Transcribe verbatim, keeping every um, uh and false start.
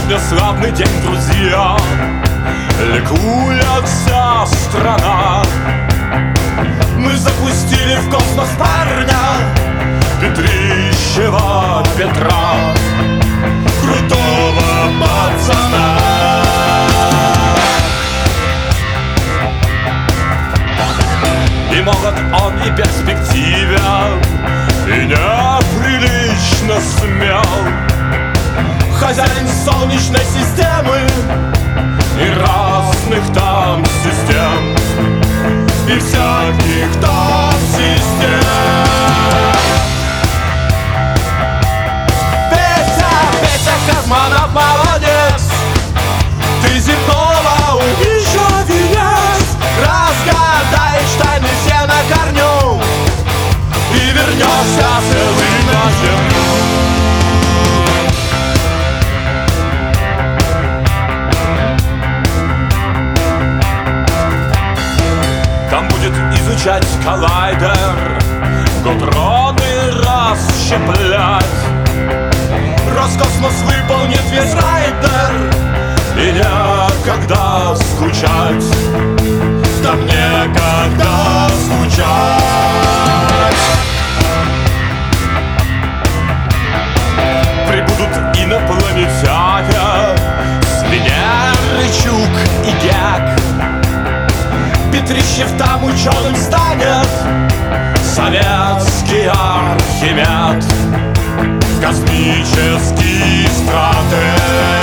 Сегодня славный день, друзья, ликует вся страна. Мы запустили в космос парня Петрищева Петра, крутого пацана. И молод он и перспективен, и неприлично смел. Хозяин солнечной системы и разных там систем, и всяких там систем. Петя, Петя, космонавт, молодец, ты земного еще венец. Разгадаешь тайны все на корню и вернешься целый на землю. Там будет изучать коллайдер, гудроны расщеплять. Роскосмос выполнит весь райдер, и некогда скучать. Там некогда скучать. Прибудут инопланетяне с Венеры, Чук и Гек. Петрищев там ученым станет, советский Архимед, космический стратег.